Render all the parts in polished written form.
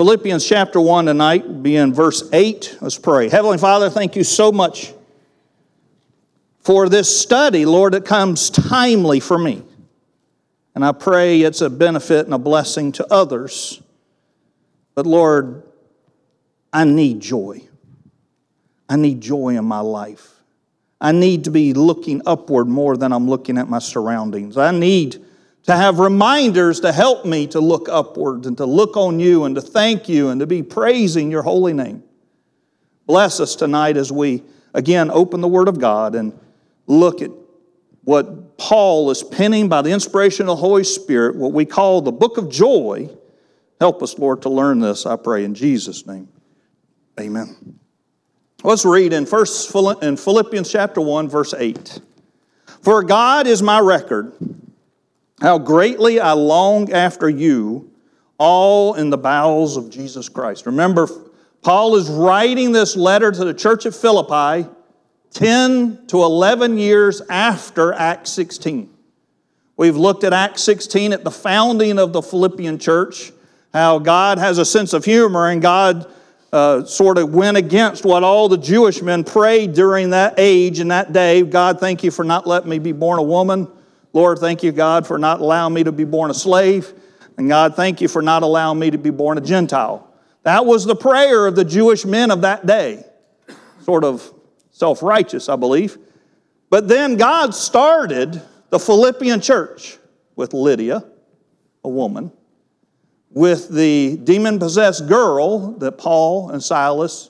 Philippians chapter 1 tonight will be in verse 8. Let's pray. Heavenly Father, thank you so much for this study, Lord, that comes timely for me. And I pray it's a benefit and a blessing to others. But Lord, I need joy. I need joy in my life. I need to be looking upward more than I'm looking at my surroundings. I need to have reminders to help me to look upward and to look on you and to thank you and to be praising your holy name. Bless us tonight as we, again, open the Word of God and look at what Paul is penning by the inspiration of the Holy Spirit, what we call the book of joy. Help us, Lord, to learn this, I pray, in Jesus' name. Amen. Let's read in Philippians chapter 1, verse 8. For God is my record, how greatly I long after you, all in the bowels of Jesus Christ. Remember, Paul is writing this letter to the church at Philippi 10 to 11 years after Acts 16. We've looked at Acts 16 at the founding of the Philippian church, how God has a sense of humor and God sort of went against what all the Jewish men prayed during that age and that day. God, thank you for not letting me be born a woman. Lord, thank you, God, for not allowing me to be born a slave. And God, thank you for not allowing me to be born a Gentile. That was the prayer of the Jewish men of that day. Sort of self-righteous, I believe. But then God started the Philippian church with Lydia, a woman, with the demon-possessed girl that Paul and Silas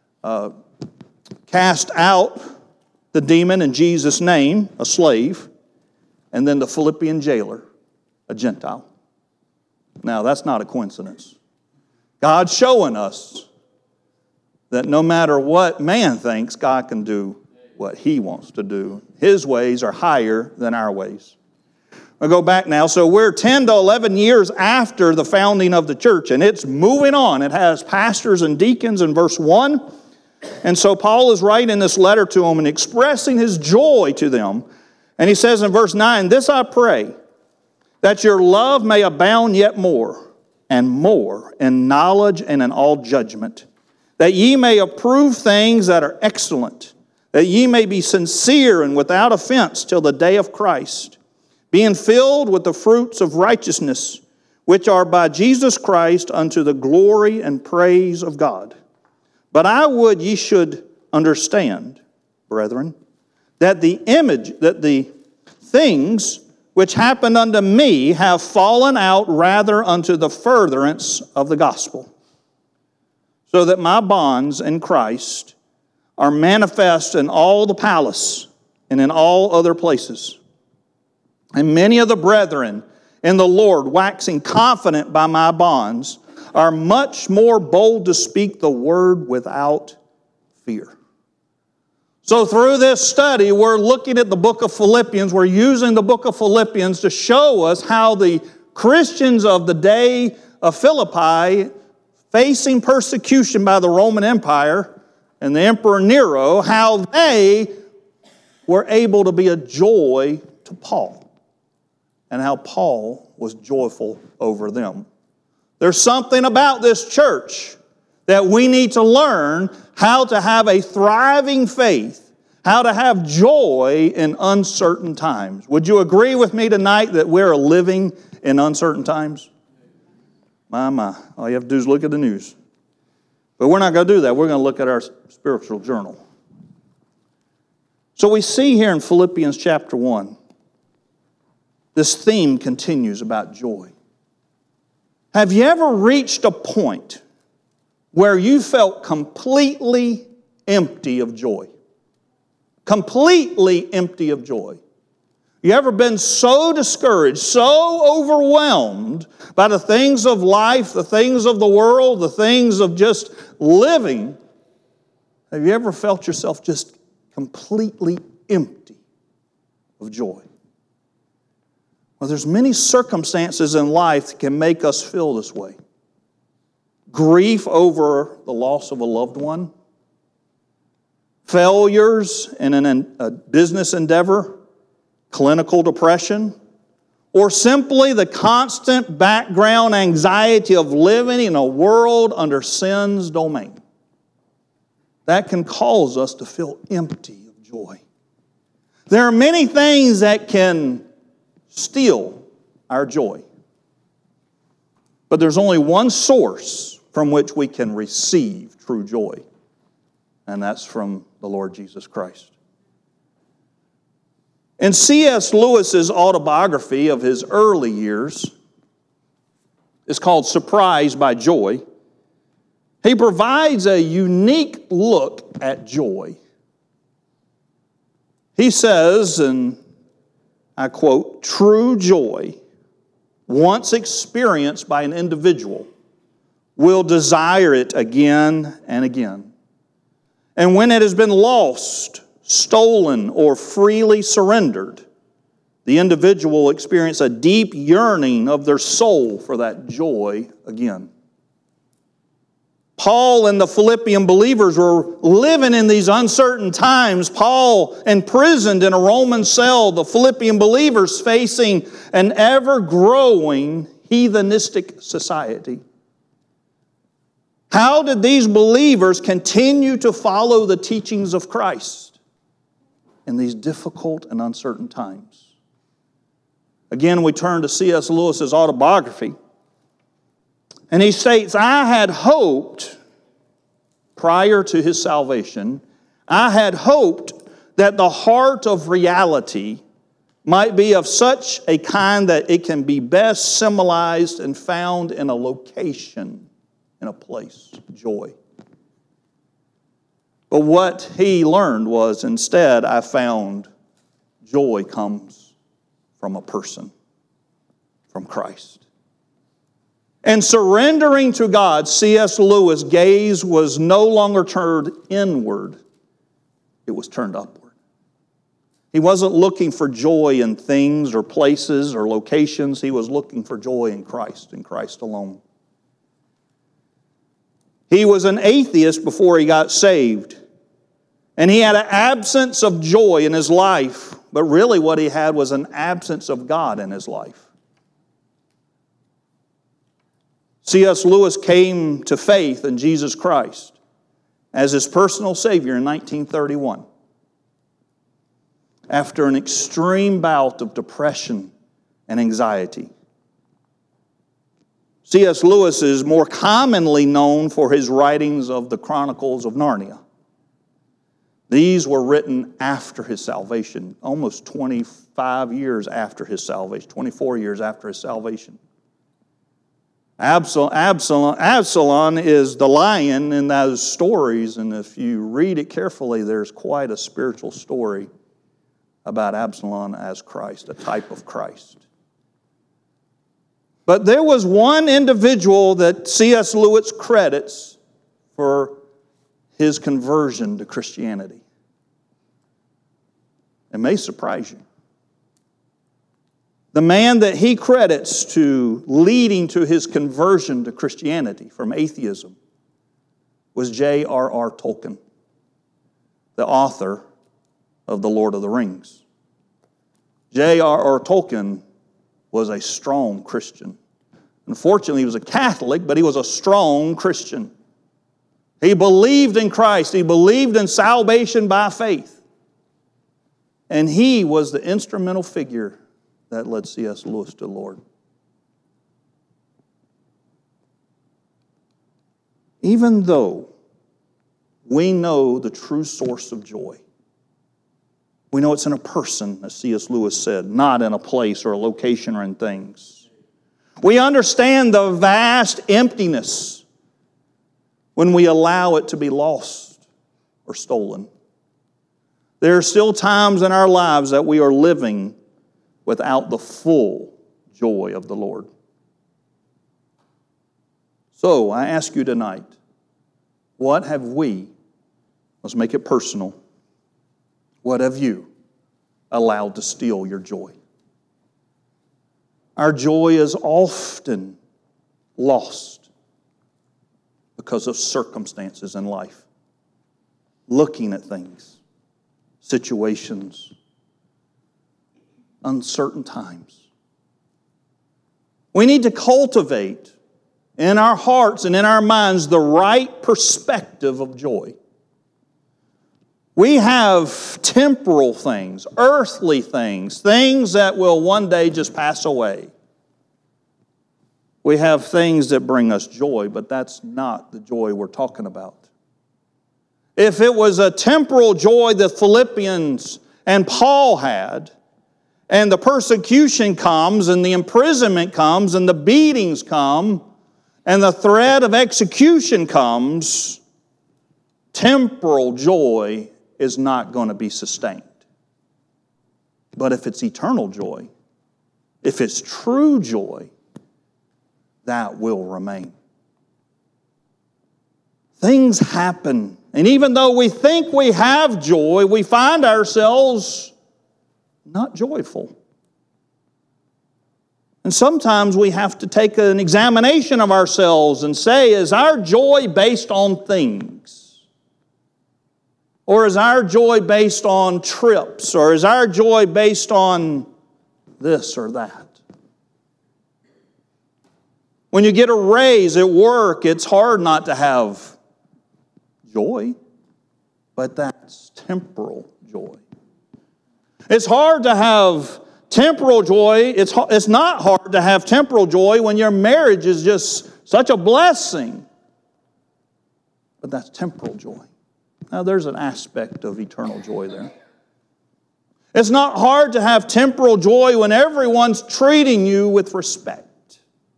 cast out the demon in Jesus' name, a slave, and then the Philippian jailer, a Gentile. Now, that's not a coincidence. God's showing us that no matter what man thinks, God can do what He wants to do. His ways are higher than our ways. I'll go back now. So we're 10 to 11 years after the founding of the church, and it's moving on. It has pastors and deacons in verse 1. And so Paul is writing this letter to them and expressing his joy to them. And he says in verse 9, "This I pray, that your love may abound yet more and more in knowledge and in all judgment, that ye may approve things that are excellent, that ye may be sincere and without offense till the day of Christ, being filled with the fruits of righteousness, which are by Jesus Christ unto the glory and praise of God. But I would ye should understand, brethren, that the things which happened unto me have fallen out rather unto the furtherance of the gospel, so that my bonds in Christ are manifest in all the palace and in all other places. And many of the brethren in the Lord, waxing confident by my bonds, are much more bold to speak the word without fear." So through this study, we're looking at the book of Philippians. We're using the book of Philippians to show us how the Christians of the day of Philippi, facing persecution by the Roman Empire and the Emperor Nero, how they were able to be a joy to Paul, and how Paul was joyful over them. There's something about this church that we need to learn how to have a thriving faith, how to have joy in uncertain times. Would you agree with me tonight that we're living in uncertain times? My. All you have to do is look at the news. But we're not going to do that. We're going to look at our spiritual journal. So we see here in Philippians chapter 1, this theme continues about joy. Have you ever reached a point where you felt completely empty of joy? Completely empty of joy. You ever been so discouraged, so overwhelmed by the things of life, the things of the world, the things of just living? Have you ever felt yourself just completely empty of joy? Well, there's many circumstances in life that can make us feel this way. Grief over the loss of a loved one, failures in a business endeavor, clinical depression, or simply the constant background anxiety of living in a world under sin's domain, that can cause us to feel empty of joy. There are many things that can steal our joy. But there's only one source from which we can receive true joy, and that's from the Lord Jesus Christ. In C.S. Lewis's autobiography of his early years, it's called Surprised by Joy, he provides a unique look at joy. He says, and I quote, "True joy, once experienced by an individual, will desire it again and again. And when it has been lost, stolen, or freely surrendered, the individual will experience a deep yearning of their soul for that joy again." Paul and the Philippian believers were living in these uncertain times. Paul imprisoned in a Roman cell, the Philippian believers facing an ever-growing heathenistic society. How did these believers continue to follow the teachings of Christ in these difficult and uncertain times? Again, we turn to C.S. Lewis's autobiography. And he states, "I had hoped, prior to his salvation, I had hoped that the heart of reality might be of such a kind that it can be best symbolized and found in a location, in a place, joy. But what he learned was, instead, I found joy comes from a person, from Christ." And surrendering to God, C.S. Lewis' gaze was no longer turned inward, it was turned upward. He wasn't looking for joy in things or places or locations. He was looking for joy in Christ alone. He was an atheist before he got saved. And he had an absence of joy in his life. But really what he had was an absence of God in his life. C.S. Lewis came to faith in Jesus Christ as his personal Savior in 1931 after an extreme bout of depression and anxiety. C.S. Lewis is more commonly known for his writings of the Chronicles of Narnia. These were written after his salvation, almost 25 years after his salvation, 24 years after his salvation. Absalom is the lion in those stories, and if you read it carefully, there's quite a spiritual story about Absalom as Christ, a type of Christ. But there was one individual that C.S. Lewis credits for his conversion to Christianity. It may surprise you. The man that he credits to leading to his conversion to Christianity from atheism was J.R.R. Tolkien, the author of The Lord of the Rings. J.R.R. Tolkien was a strong Christian. Unfortunately, he was a Catholic, but he was a strong Christian. He believed in Christ. He believed in salvation by faith. And he was the instrumental figure that led C.S. Lewis to the Lord. Even though we know the true source of joy, we know it's in a person, as C.S. Lewis said, not in a place or a location or in things. We understand the vast emptiness when we allow it to be lost or stolen. There are still times in our lives that we are living without the full joy of the Lord. So I ask you tonight, what have we, let's make it personal, what have you allowed to steal your joy? Our joy is often lost because of circumstances in life, looking at things, situations, uncertain times. We need to cultivate in our hearts and in our minds the right perspective of joy. We have temporal things, earthly things, things that will one day just pass away. We have things that bring us joy, but that's not the joy we're talking about. If it was a temporal joy that Philippians and Paul had, and the persecution comes, and the imprisonment comes, and the beatings come, and the threat of execution comes, temporal joy is not going to be sustained. But if it's eternal joy, if it's true joy, that will remain. Things happen, and even though we think we have joy, we find ourselves not joyful. And sometimes we have to take an examination of ourselves and say, is our joy based on things? Or is our joy based on trips? Or is our joy based on this or that? When you get a raise at work, it's hard not to have joy, but that's temporal joy. It's hard to have temporal joy. It's not hard to have temporal joy when your marriage is just such a blessing, but that's temporal joy. Now, there's an aspect of eternal joy there. It's not hard to have temporal joy when everyone's treating you with respect.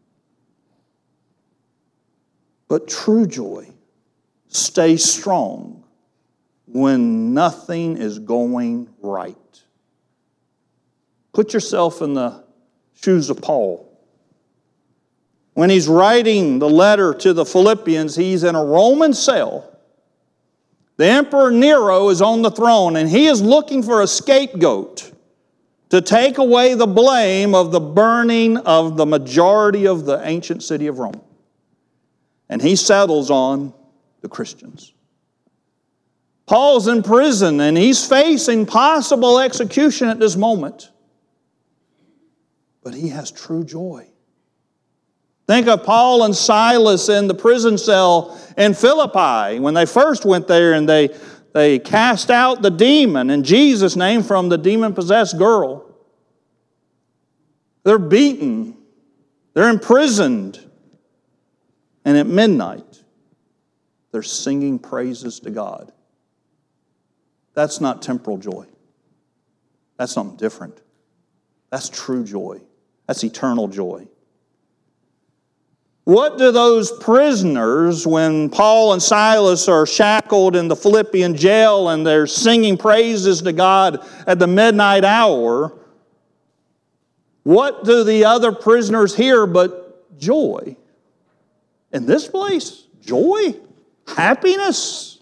But true joy stays strong when nothing is going right. Put yourself in the shoes of Paul. When he's writing the letter to the Philippians, he's in a Roman cell. The Emperor Nero is on the throne, and he is looking for a scapegoat to take away the blame of the burning of the majority of the ancient city of Rome. And he settles on the Christians. Paul's in prison, and he's facing possible execution at this moment. But he has true joy. Think of Paul and Silas in the prison cell in Philippi when they first went there and they cast out the demon in Jesus' name from the demon-possessed girl. They're beaten. They're imprisoned. And at midnight, they're singing praises to God. That's not temporal joy. That's something different. That's true joy. That's eternal joy. What do those prisoners, when Paul and Silas are shackled in the Philippian jail and they're singing praises to God at the midnight hour, what do the other prisoners hear but joy? In this place, joy, happiness.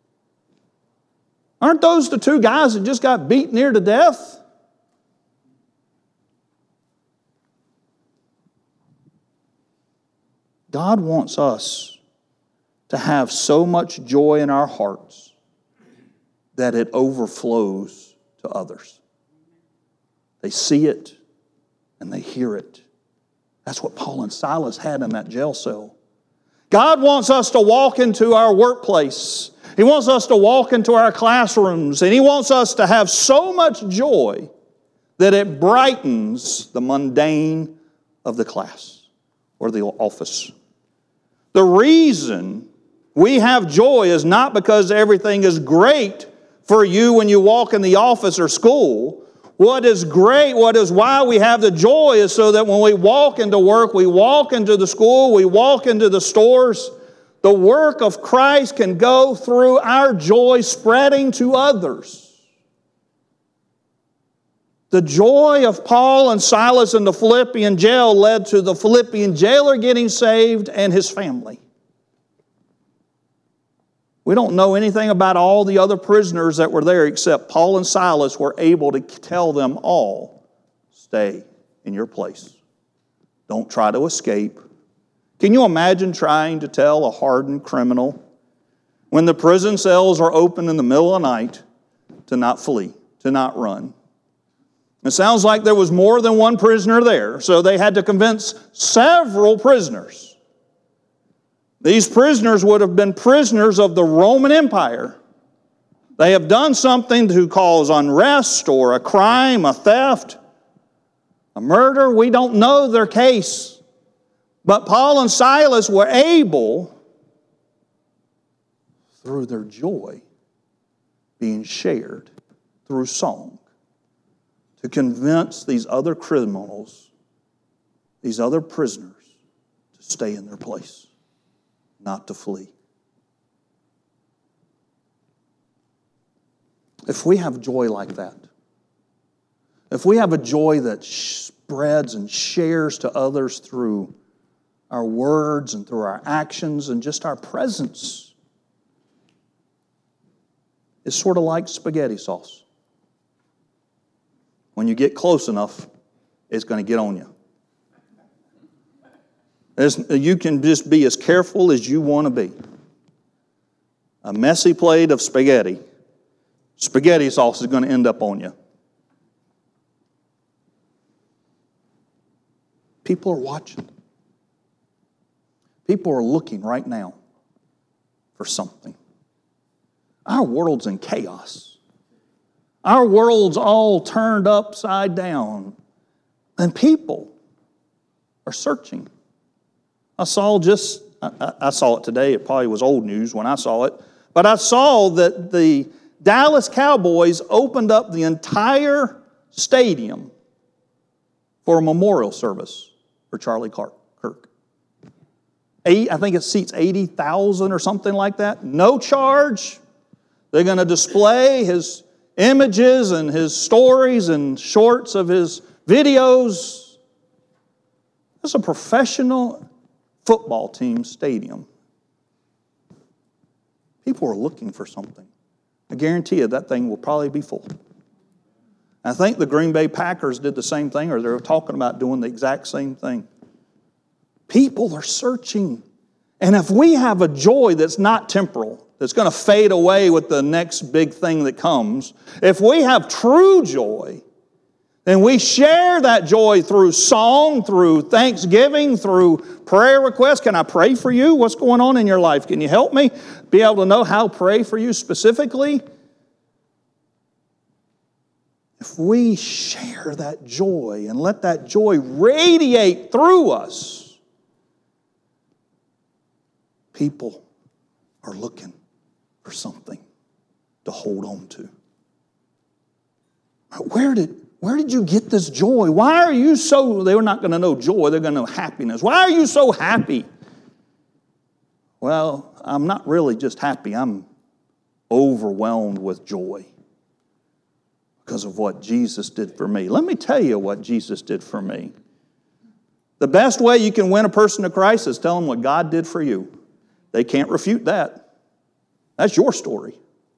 Aren't those the two guys that just got beat near to death? God wants us to have so much joy in our hearts that it overflows to others. They see it and they hear it. That's what Paul and Silas had in that jail cell. God wants us to walk into our workplace. He wants us to walk into our classrooms, and He wants us to have so much joy that it brightens the mundane of the class or the office. The reason we have joy is not because everything is great for you when you walk in the office or school. What is great, what is why we have the joy is so that when we walk into work, we walk into the school, we walk into the stores, the work of Christ can go through our joy spreading to others. The joy of Paul and Silas in the Philippian jail led to the Philippian jailer getting saved and his family. We don't know anything about all the other prisoners that were there except Paul and Silas were able to tell them all, stay in your place. Don't try to escape. Can you imagine trying to tell a hardened criminal when the prison cells are open in the middle of the night to not flee, to not run? It sounds like there was more than one prisoner there, so they had to convince several prisoners. These prisoners would have been prisoners of the Roman Empire. They have done something to cause unrest or a crime, a theft, a murder. We don't know their case. But Paul and Silas were able, through their joy being shared through song, to convince these other criminals, these other prisoners, to stay in their place, not to flee. If we have joy like that, if we have a joy that spreads and shares to others through our words and through our actions and just our presence, it's sort of like spaghetti sauce. When you get close enough, it's going to get on you. You can just be as careful as you want to be. A messy plate of spaghetti sauce is going to end up on you. People are watching. People are looking right now for something. Our world's in chaos. Our world's all turned upside down. And people are searching. I saw it today. It probably was old news when I saw it. But I saw that the Dallas Cowboys opened up the entire stadium for a memorial service for Charlie Kirk. I think it seats 80,000 or something like that. No charge. They're going to display his images and his stories and shorts of his videos. It's a professional football team stadium. People are looking for something. I guarantee you that thing will probably be full. I think the Green Bay Packers did the same thing, or they're talking about doing the exact same thing. People are searching. And if we have a joy that's not temporal, that's going to fade away with the next big thing that comes, if we have true joy, then we share that joy through song, through thanksgiving, through prayer requests. Can I pray for you? What's going on in your life? Can you help me be able to know how to pray for you specifically? If we share that joy and let that joy radiate through us, people are looking for something to hold on to. Where did you get this joy? Why are you so... They're not going to know joy, they're going to know happiness. Why are you so happy? Well, I'm not really just happy. I'm overwhelmed with joy because of what Jesus did for me. Let me tell you what Jesus did for me. The best way you can win a person to Christ is tell them what God did for you. They can't refute that. That's your story.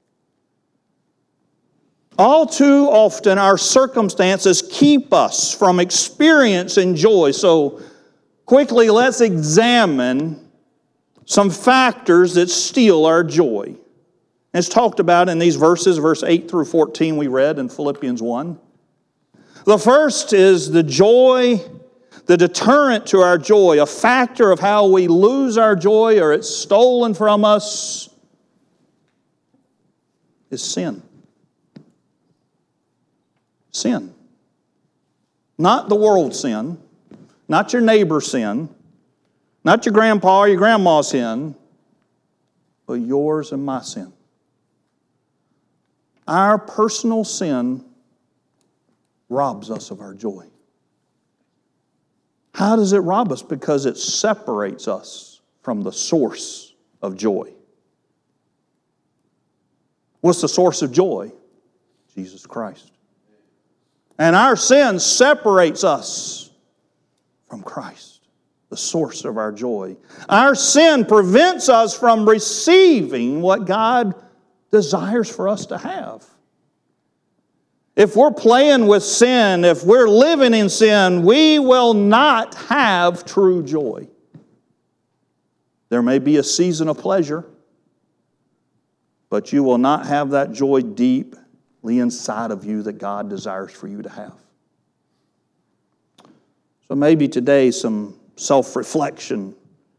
All too often, our circumstances keep us from experiencing joy. So, quickly, let's examine some factors that steal our joy. It's talked about in these verses, verse 8 through 14 we read in Philippians 1. The first is the joy, the deterrent to our joy, a factor of how we lose our joy or it's stolen from us, is sin. Sin. Not the world's sin, not your neighbor's sin, not your grandpa or your grandma's sin, but yours and my sin. Our personal sin robs us of our joy. How does it rob us? Because it separates us from the source of joy. What's the source of joy? Jesus Christ. And our sin separates us from Christ, the source of our joy. Our sin prevents us from receiving what God desires for us to have. If we're playing with sin, if we're living in sin, we will not have true joy. There may be a season of pleasure, but you will not have that joy deeply inside of you that God desires for you to have. So maybe today some self-reflection,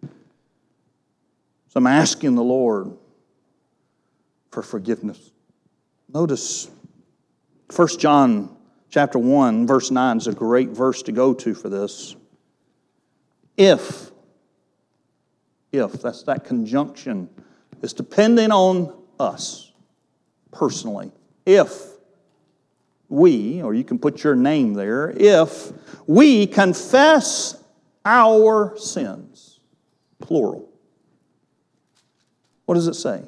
some asking the Lord for forgiveness. Notice 1 John chapter 1, verse 9 is a great verse to go to for this. If, that's that conjunction, is depending on us personally. If we, or you can put your name there, if we confess our sins, plural. What does it say?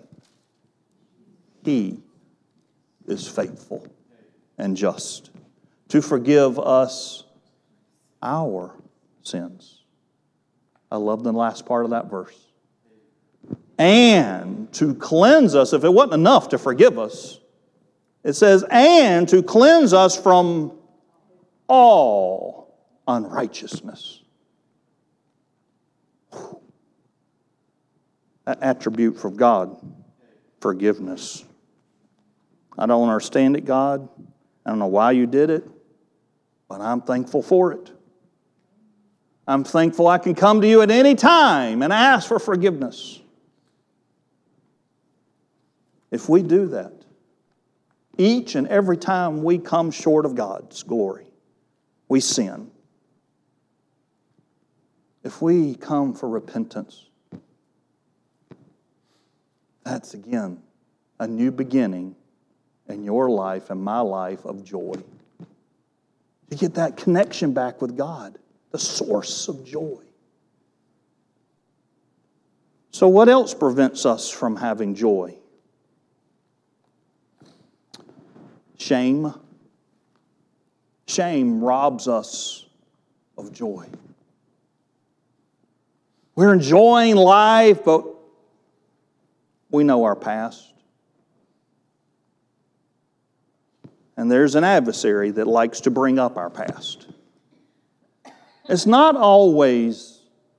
He is faithful and just to forgive us our sins. I love the last part of that verse. And to cleanse us, if it wasn't enough to forgive us, it says, and to cleanse us from all unrighteousness. That attribute from God, forgiveness. I don't understand it, God. I don't know why you did it, but I'm thankful for it. I'm thankful I can come to you at any time and ask for forgiveness. If we do that, each and every time we come short of God's glory, we sin. If we come for repentance, that's again a new beginning in your life and my life of joy. To get that connection back with God, the source of joy. So what else prevents us from having joy? Shame. Shame robs us of joy. We're enjoying life, but we know our past. And there's an adversary that likes to bring up our past. It's not always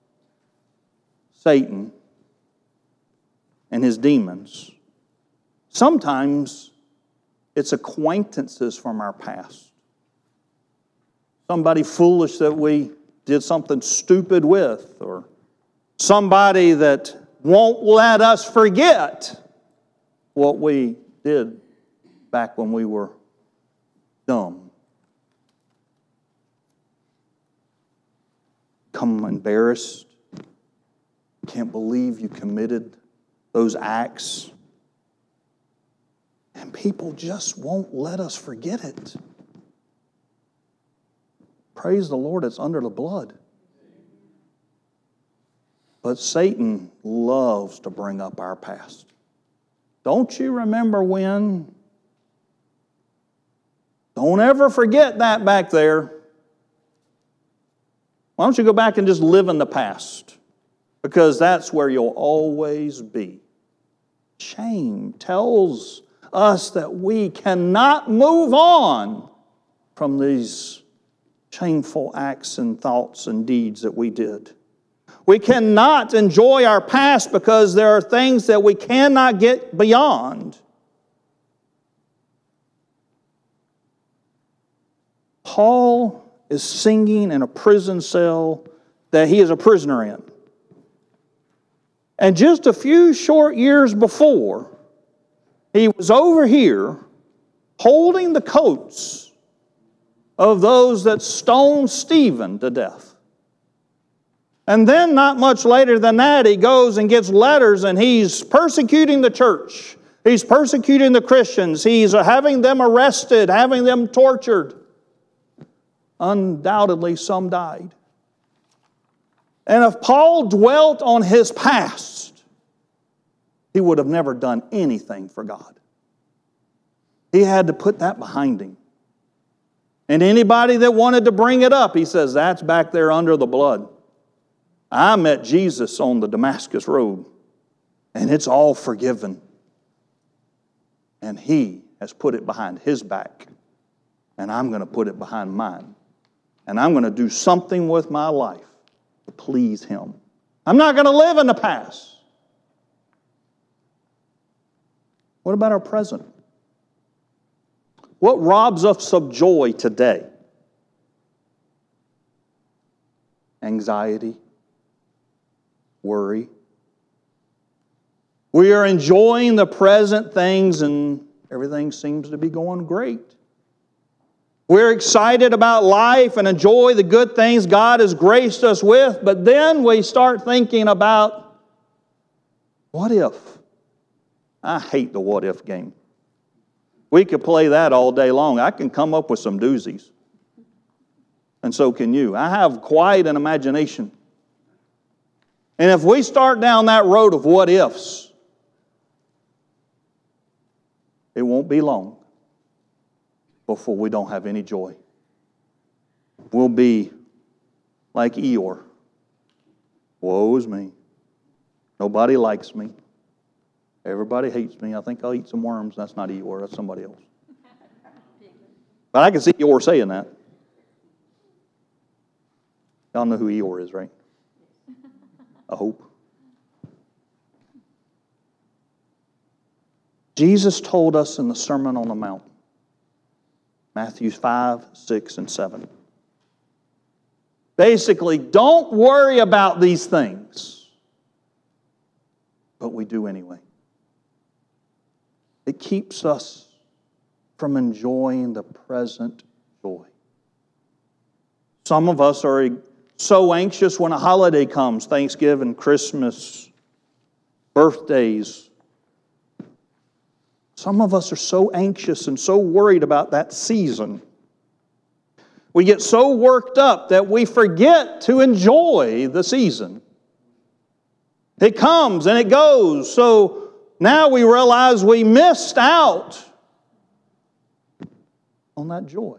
Satan and his demons. Sometimes it's acquaintances from our past. Somebody foolish that we did something stupid with, or somebody that won't let us forget what we did back when we were dumb. Come embarrassed. Can't believe you committed those acts. And people just won't let us forget it. Praise the Lord, it's under the blood. But Satan loves to bring up our past. Don't you remember when? Don't ever forget that back there. Why don't you go back and just live in the past? Because that's where you'll always be. Shame tells us that we cannot move on from these shameful acts and thoughts and deeds that we did. We cannot enjoy our past because there are things that we cannot get beyond. Paul is singing in a prison cell that he is a prisoner in. And just a few short years before, he was over here holding the coats of those that stoned Stephen to death. And then not much later than that, he goes and gets letters and he's persecuting the church. He's persecuting the Christians. He's having them arrested, having them tortured. Undoubtedly, some died. And if Paul dwelt on his past, he would have never done anything for God. He had to put that behind him. And anybody that wanted to bring it up, he says, that's back there under the blood. I met Jesus on the Damascus Road, and it's all forgiven. And he has put it behind his back, and I'm going to put it behind mine. And I'm going to do something with my life to please him. I'm not going to live in the past. What about our present? What robs us of joy today? anxiety, worry. We are enjoying the present things and everything seems to be going great. We're excited about life and enjoy the good things God has graced us with, but then we start thinking about, what if? I hate the what if game. We could play that all day long. I can come up with some doozies. And so can you. I have quite an imagination. And if we start down that road of what ifs, it won't be long before we don't have any joy. We'll be like Eeyore. Woe is me. Nobody likes me. Everybody hates me. I think I'll eat some worms. That's not Eeyore. That's somebody else. But I can see Eeyore saying that. Y'all know who Eeyore is, right? I hope. Jesus told us in the Sermon on the Mount, Matthew 5, 6, and 7. Basically, don't worry about these things. But we do anyway. It keeps us from enjoying the present joy. Some of us are so anxious when a holiday comes, Thanksgiving, Christmas, birthdays. Some of us are so anxious and so worried about that season. We get so worked up that we forget to enjoy the season. It comes and it goes. So now we realize we missed out on that joy.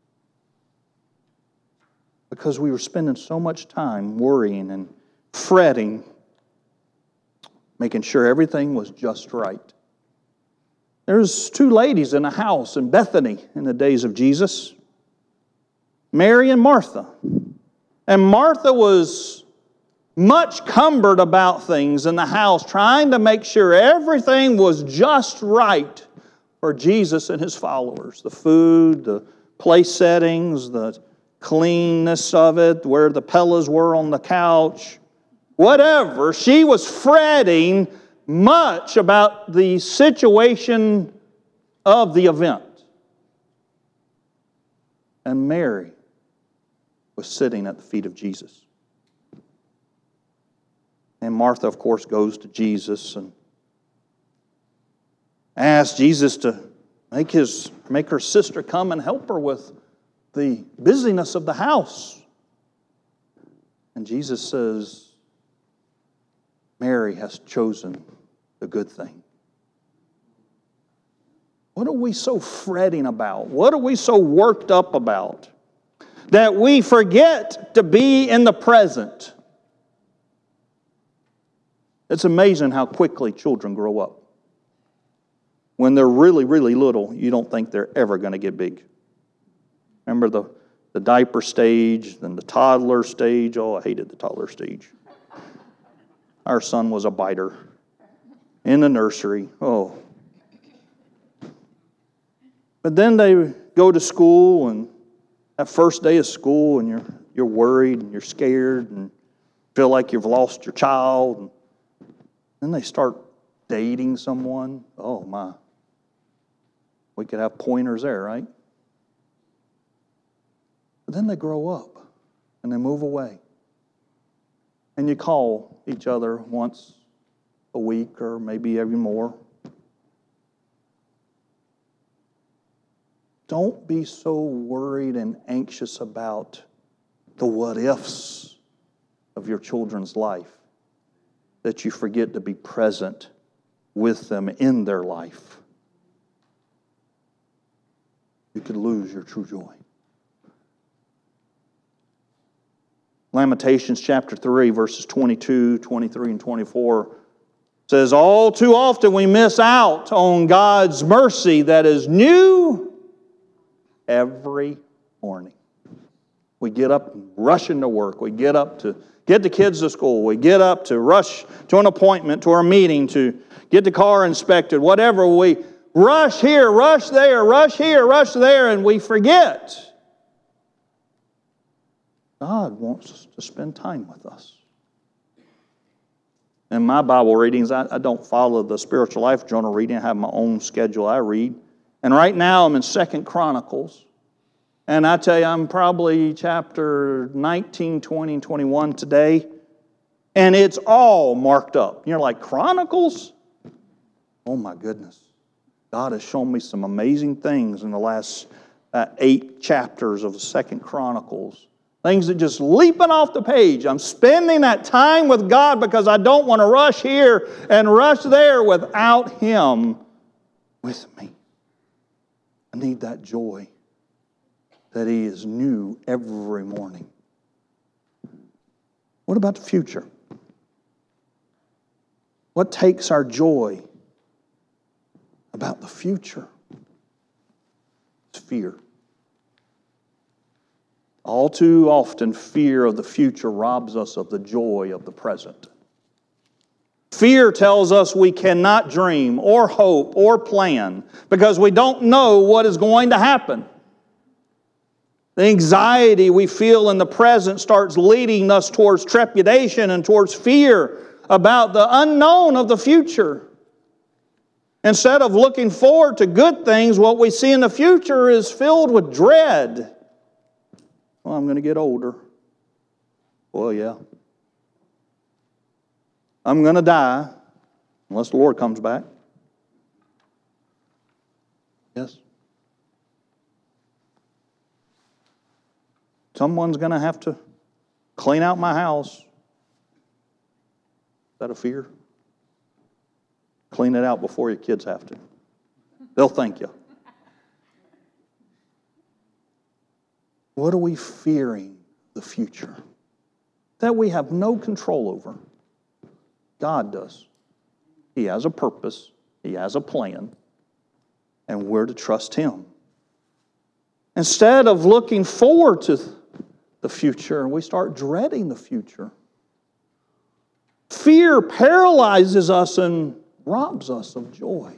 Because we were spending so much time worrying and fretting, making sure everything was just right. There's two ladies in a house in Bethany in the days of Jesus, Mary and Martha. And Martha was much cumbered about things in the house, trying to make sure everything was just right for Jesus and His followers. The food, the place settings, the cleanness of it, where the pillows were on the couch, whatever. She was fretting much about the situation of the event. And Mary was sitting at the feet of Jesus. And Martha, of course, goes to Jesus and asks Jesus to make her sister come and help her with the busyness of the house. And Jesus says, Mary has chosen the good thing. What are we so fretting about? What are we so worked up about? That we forget to be in the present. It's amazing how quickly children grow up. When they're really, really little, you don't think they're ever going to get big. Remember the diaper stage, then the toddler stage. Oh, I hated the toddler stage. Our son was a biter in the nursery. Oh. But then they go to school, and that first day of school, and you're worried, and you're scared, and feel like you've lost your child. And then they start dating someone. Oh, my. We could have pointers there, right? But then they grow up, and they move away. And you call each other once a week, or maybe every more. Don't be so worried and anxious about the what-ifs of your children's life that you forget to be present with them in their life. You could lose your true joy. Lamentations chapter 3, verses 22, 23, and 24 says, all too often we miss out on God's mercy that is new every morning. We get up and rush into work. We get up to get the kids to school. We get up to rush to an appointment, to our meeting, to get the car inspected, whatever. We rush here, rush there, rush here, rush there, and we forget God wants to spend time with us. In my Bible readings, I don't follow the Spiritual Life Journal reading. I have my own schedule I read. And right now I'm in 2 Chronicles. And I tell you, I'm probably chapter 19, 20, and 21 today. And it's all marked up. You're like, Chronicles? Oh my goodness. God has shown me some amazing things in the last 8 chapters of 2 Chronicles. Things that just leaping off the page. I'm spending that time with God because I don't want to rush here and rush there without Him with me. I need that joy that He is new every morning. What about the future? What takes our joy about the future? It's fear. All too often, fear of the future robs us of the joy of the present. Fear tells us we cannot dream or hope or plan because we don't know what is going to happen. The anxiety we feel in the present starts leading us towards trepidation and towards fear about the unknown of the future. Instead of looking forward to good things, what we see in the future is filled with dread. Well, I'm going to get older. Well, yeah. I'm going to die unless the Lord comes back. Yes. Someone's going to have to clean out my house. Is that a fear? Clean it out before your kids have to. They'll thank you. What are we fearing the future that we have no control over? God does. He has a purpose. He has a plan. And we're to trust Him. Instead of looking forward to the future, we start dreading the future. Fear paralyzes us and robs us of joy.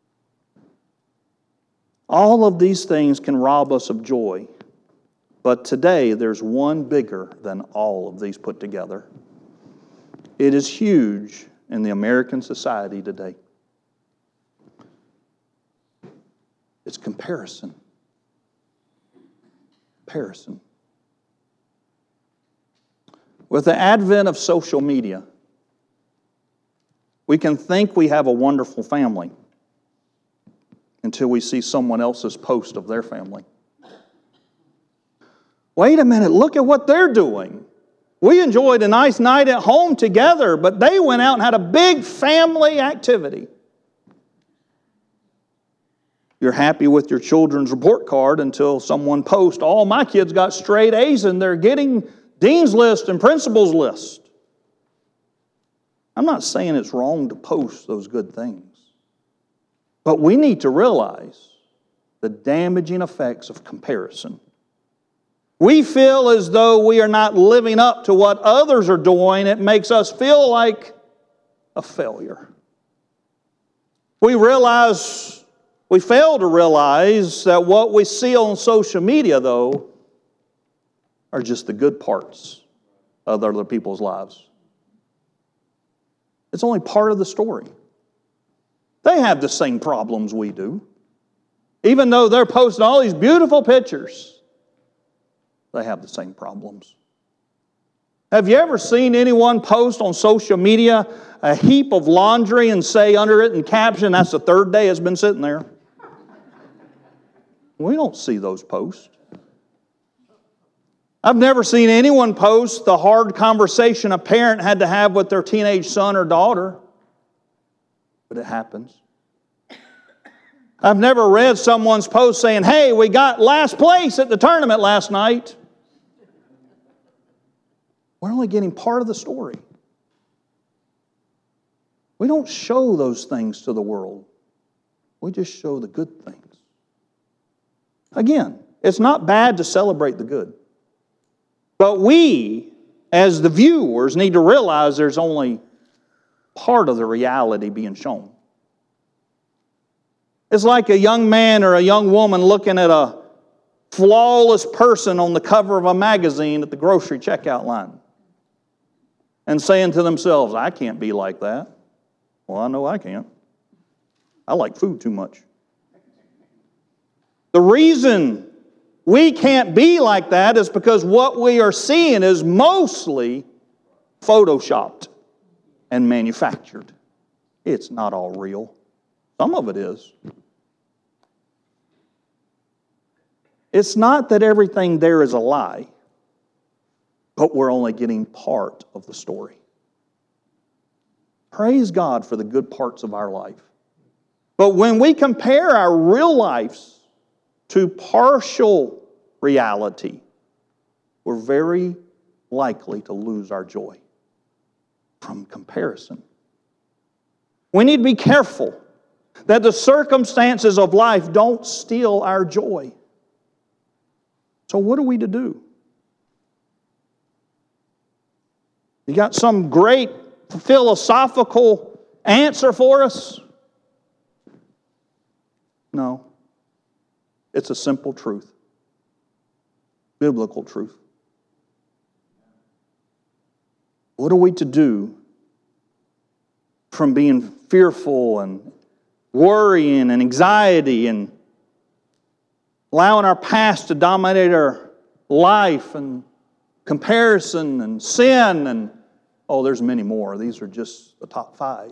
All of these things can rob us of joy. But today, there's one bigger than all of these put together. It is huge in the American society today. It's comparison. Comparison. With the advent of social media, we can think we have a wonderful family until we see someone else's post of their family. Wait a minute, look at what they're doing. We enjoyed a nice night at home together, but they went out and had a big family activity. You're happy with your children's report card until someone posts, "Oh, my kids got straight A's and they're getting Dean's List and Principal's List." I'm not saying it's wrong to post those good things, but we need to realize the damaging effects of comparison. We feel as though we are not living up to what others are doing. It makes us feel like a failure. We fail to realize that what we see on social media, though, are just the good parts of other people's lives. It's only part of the story. They have the same problems we do. Even though they're posting all these beautiful pictures, they have the same problems. Have you ever seen anyone post on social media a heap of laundry and say under it in caption, "That's the third day it's been sitting there"? We don't see those posts. I've never seen anyone post the hard conversation a parent had to have with their teenage son or daughter, but it happens. I've never read someone's post saying, "Hey, we got last place at the tournament last night." We're only getting part of the story. We don't show those things to the world. We just show the good things. Again, it's not bad to celebrate the good. But we, as the viewers, need to realize there's only part of the reality being shown. It's like a young man or a young woman looking at a flawless person on the cover of a magazine at the grocery checkout line and saying to themselves, I can't be like that. Well, I know I can't. I like food too much. The reason we can't be like that is because what we are seeing is mostly photoshopped and manufactured. It's not all real. Some of it is. It's not that everything there is a lie, but we're only getting part of the story. Praise God for the good parts of our life. But when we compare our real lives to partial reality, we're very likely to lose our joy from comparison. We need to be careful that the circumstances of life don't steal our joy. So what are we to do? You got some great philosophical answer for us? No. It's a simple truth. Biblical truth. What are we to do from being fearful and worrying and anxiety and allowing our past to dominate our life and comparison and sin and, there's many more. These are just the top 5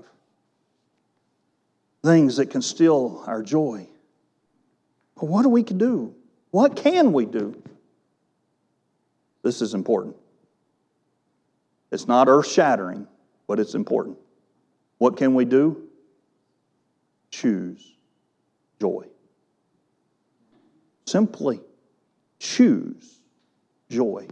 things that can steal our joy. But what do we do? What can we do? This is important. It's not earth-shattering, but it's important. What can we do? Choose joy. Simply choose joy.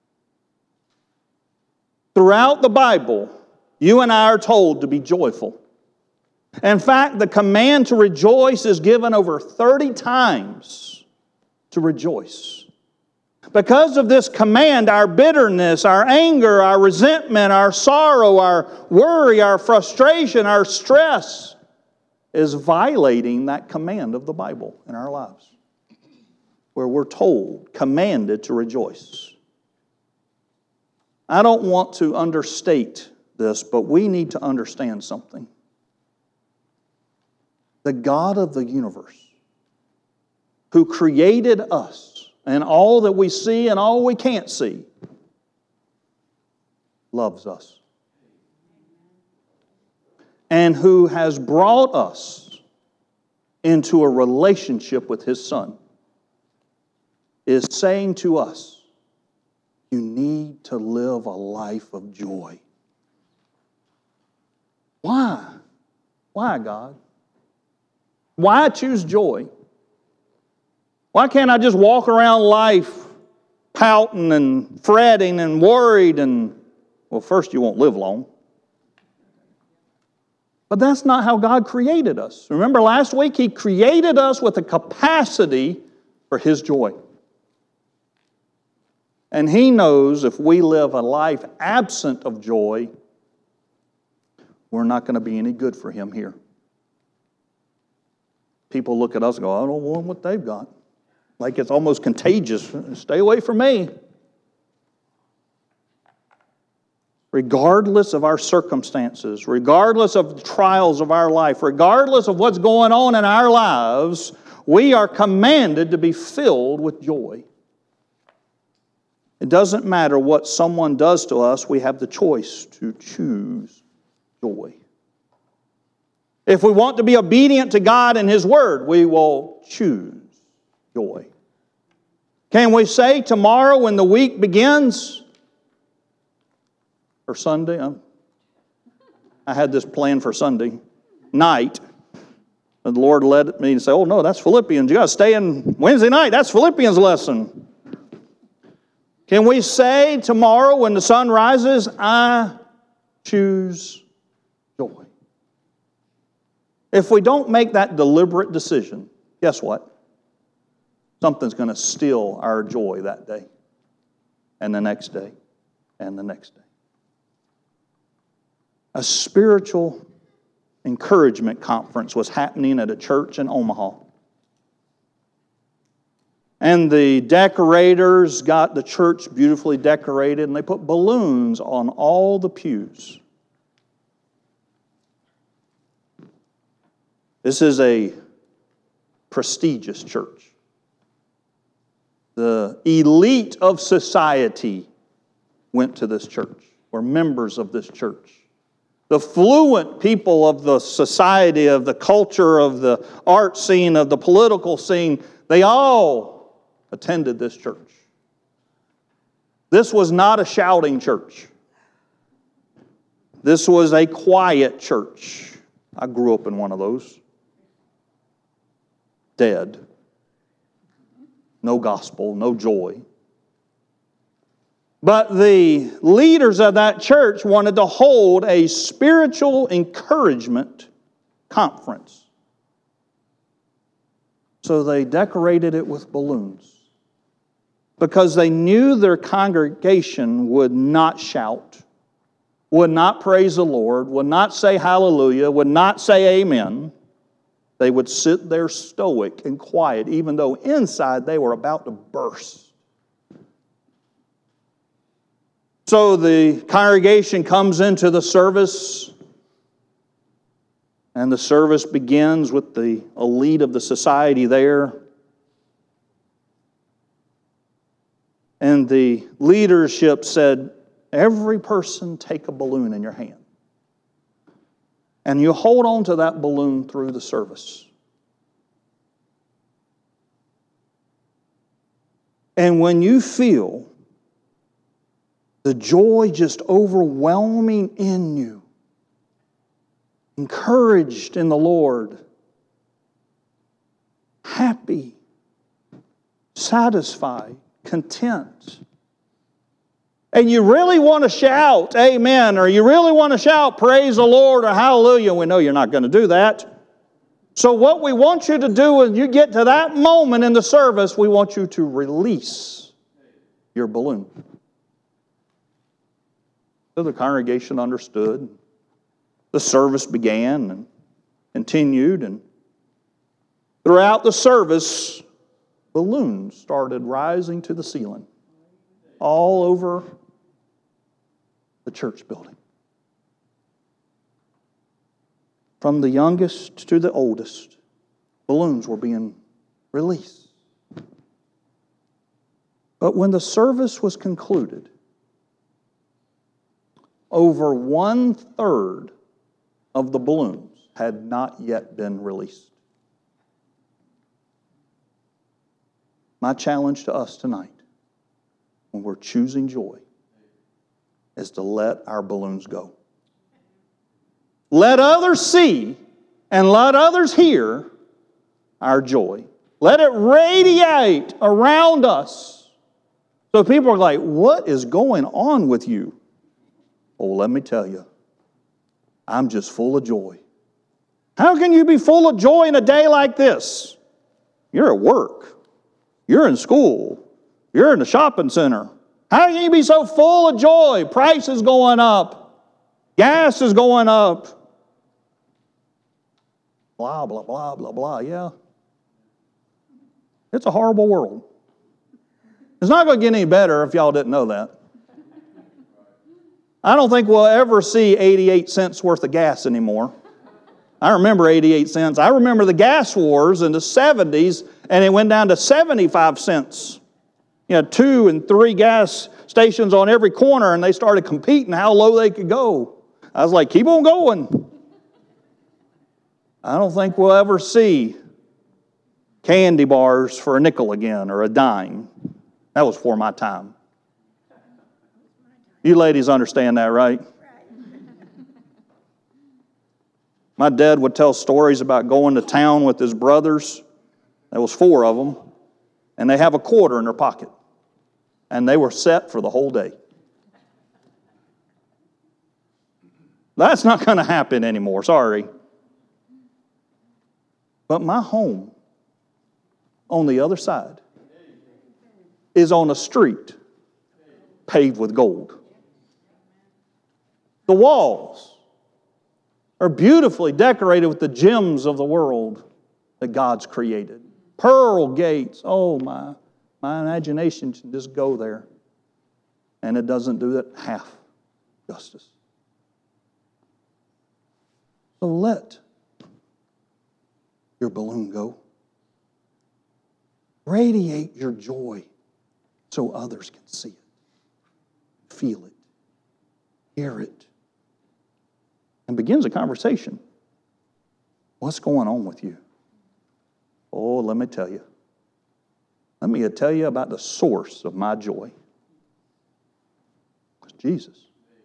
Throughout the Bible, you and I are told to be joyful. In fact, the command to rejoice is given over 30 times to rejoice. Because of this command, our bitterness, our anger, our resentment, our sorrow, our worry, our frustration, our stress is violating that command of the Bible in our lives, where we're told, commanded to rejoice. I don't want to understate this, but we need to understand something. The God of the universe, who created us and all that we see and all we can't see, loves us. And who has brought us into a relationship with His Son, is saying to us, you need to live a life of joy. Why? Why, God? Why choose joy? Why can't I just walk around life pouting and fretting and worried and, first you won't live long. But that's not how God created us. Remember last week, He created us with a capacity for His joy. And He knows if we live a life absent of joy, we're not going to be any good for Him here. People look at us and go, I don't want what they've got. Like it's almost contagious. Stay away from me. Regardless of our circumstances, regardless of the trials of our life, regardless of what's going on in our lives, we are commanded to be filled with joy. It doesn't matter what someone does to us, we have the choice to choose joy. If we want to be obedient to God and His Word, we will choose joy. Can we say tomorrow when the week begins, or Sunday? I had this plan for Sunday night. And the Lord led me to say, no, that's Philippians. You got to stay in Wednesday night. That's Philippians lesson. Can we say tomorrow when the sun rises, I choose joy? If we don't make that deliberate decision, guess what? Something's going to steal our joy that day, and the next day, and the next day. A spiritual encouragement conference was happening at a church in Omaha. And the decorators got the church beautifully decorated, and they put balloons on all the pews. This is a prestigious church. The elite of society went to this church, were members of this church. The fluent people of the society, of the culture, of the art scene, of the political scene, they all attended this church. This was not a shouting church. This was a quiet church. I grew up in one of those. Dead. No gospel, no joy. But the leaders of that church wanted to hold a spiritual encouragement conference. So they decorated it with balloons, because they knew their congregation would not shout, would not praise the Lord, would not say hallelujah, would not say amen. They would sit there stoic and quiet, even though inside they were about to burst. So the congregation comes into the service, and the service begins with the elite of the society there. And the leadership said, every person take a balloon in your hand. And you hold on to that balloon through the service. And when you feel the joy just overwhelming in you, encouraged in the Lord, happy, satisfied, content, and you really want to shout amen, or you really want to shout praise the Lord or hallelujah, we know you're not going to do that. So what we want you to do when you get to that moment in the service, we want you to release your balloon. So the congregation understood. The service began and continued, and throughout the service, balloons started rising to the ceiling all over the church building. From the youngest to the oldest, balloons were being released. But when the service was concluded, over 1/3 of the balloons had not yet been released. My challenge to us tonight, when we're choosing joy, is to let our balloons go. Let others see and let others hear our joy. Let it radiate around us. So people are like, what is going on with you? Oh, let me tell you, I'm just full of joy. How can you be full of joy in a day like this? You're at work. You're in school. You're in the shopping center. How can you be so full of joy? Price is going up. Gas is going up. Blah, blah, blah, blah, blah. Yeah. It's a horrible world. It's not going to get any better if y'all didn't know that. I don't think we'll ever see 88 cents worth of gas anymore. I remember 88 cents. I remember the gas wars in the 70s, and it went down to 75 cents. You had 2 and 3 gas stations on every corner, and they started competing how low they could go. I was like, keep on going. I don't think we'll ever see candy bars for a nickel again or a dime. That was before my time. You ladies understand that, right? My dad would tell stories about going to town with his brothers. There was 4 of them. And they have a quarter in their pocket. And they were set for the whole day. That's not going to happen anymore, sorry. But my home on the other side is on a street paved with gold. The walls are beautifully decorated with the gems of the world that God's created. Pearl gates, oh my. My imagination can just go there, and it doesn't do it half justice. So let your balloon go. Radiate your joy so others can see it, feel it, hear it, and begins a conversation. What's going on with you? Oh, let me tell you. Let me tell you about the source of my joy. It's Jesus.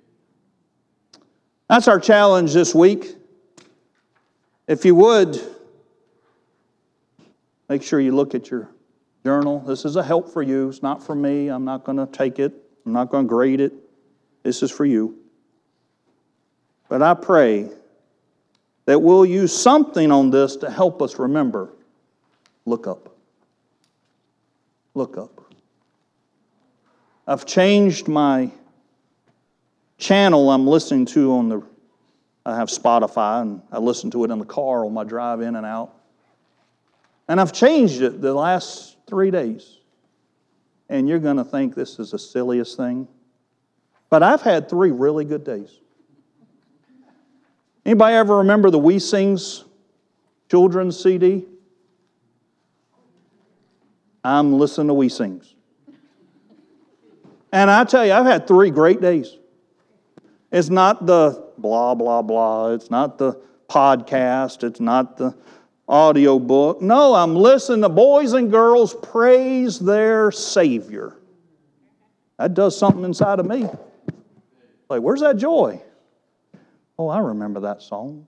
That's our challenge this week. If you would, make sure you look at your journal. This is a help for you. It's not for me. I'm not going to take it. I'm not going to grade it. This is for you. But I pray that we'll use something on this to help us remember. Look up. Look up. I've changed my channel I'm listening to I have Spotify, and I listen to it in the car on my drive in and out. And I've changed it the last 3 days. And you're going to think this is the silliest thing. But I've had 3 really good days. Anybody ever remember the We Sings children's CD? I'm listening to We Sings. And I tell you, I've had 3 great days. It's not the blah, blah, blah. It's not the podcast. It's not the audio book. No, I'm listening to boys and girls praise their Savior. That does something inside of me. Like, where's that joy? Oh, I remember that song.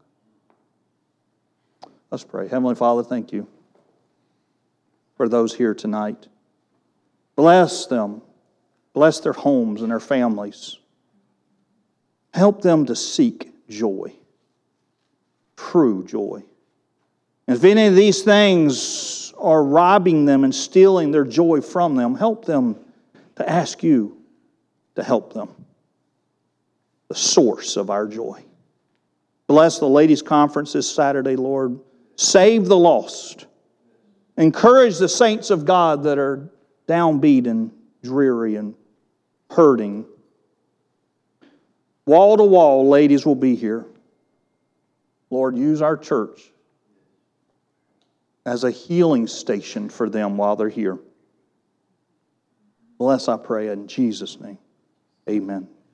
Let's pray. Heavenly Father, thank you for those here tonight. Bless them. Bless their homes and their families. Help them to seek joy. True joy. And if any of these things are robbing them and stealing their joy from them, help them to ask you to help them. The source of our joy. Bless the ladies' conference this Saturday, Lord. Save the lost. Encourage the saints of God that are downbeat and dreary and hurting. Wall to wall, ladies will be here. Lord, use our church as a healing station for them while they're here. Bless, I pray, in Jesus' name. Amen.